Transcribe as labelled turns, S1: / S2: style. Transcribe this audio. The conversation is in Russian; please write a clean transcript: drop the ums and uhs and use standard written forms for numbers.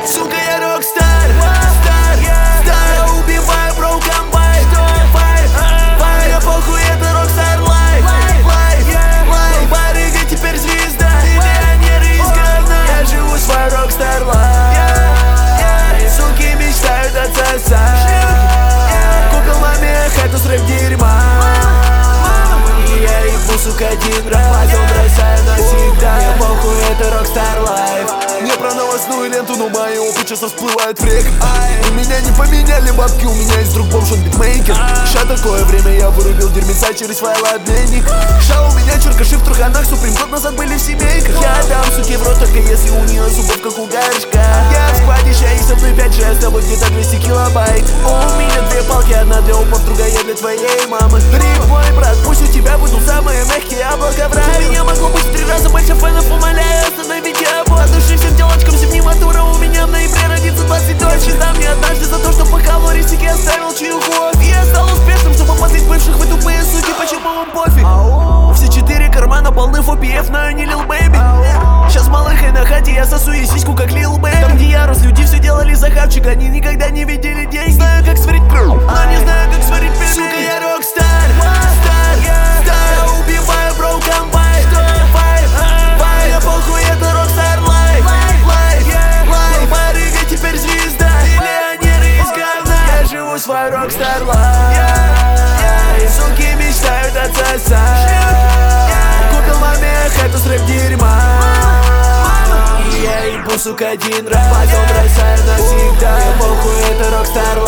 S1: Сука, я рокстар, стар, я убиваю broken vibe, я похуй, это рокстар лайф, барыга теперь звезда, миллионер из говна. Я живу свой рокстар лайф, суки мечтают отсосать, купил маме хату с рэп-дерьма, и я ебу, сука, один раз, потом бросаю навсегда. Я похуй, это рокстар лайф.
S2: Не про новостную ленту, но мои опыт часто всплывают в рек. У меня не поменяли бабки, у меня есть друг бомж, он битмейкер. Ща такое время, я вырубил дерьмеца через файлообменник. Ща у меня черкаши в труханах, Суприм год назад были в семейках. Я дам суке в рот, только если у нее зубов как у горшка. Я в складе, ща и со мной 5-6, с тобой где-то 200 килобайт. У меня две палки, одна для упов, другая для твоей мамы. Рипой, брат, пусть у тебя будут самые мягкие яблока в рай. У меня могло быть в 3 раза больше фэнов, умоляю, остановите обои. От души всем телочкам зимнематура, у меня в ноябре родится 20 дочек. Да мне однажды за то, что по калористике оставил чаюху. Я стал успешным, чтобы подлить бывших, вы тупые суки, почему вам пофиг? Все 4 кармана полны фопиев, но я не Lil Baby. Сейчас малыхой на хате, я сосу ей сиську как Lil Baby. Там где я рос, люди все делали за хавчик, они никогда не видели деньги. Знаю, как сварить но не знаю, как сварить пельмени. Сука, я рокстар, я убиваю broken vibe, я похуй, это рокстар лайф, барыга теперь звезда, миллионер из говна. Я живу свой рокстар лайф, суки мечтают отсосать, купил маме хату с рэп-дерьма, и я ебу, сука, один раз, потом бросаю навсегда. Я похуй, это рокстар